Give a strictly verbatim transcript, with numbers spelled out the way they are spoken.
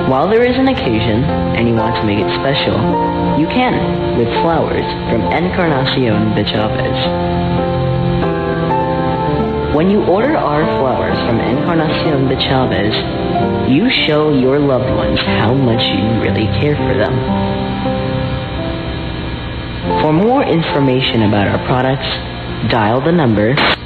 While there is an occasion, and you want to make it special, you can with flowers from Encarnacion de Chavez. When you order our flowers from Encarnacion de Chavez, you show your loved ones how much you really care for them. For more information about our products, dial the number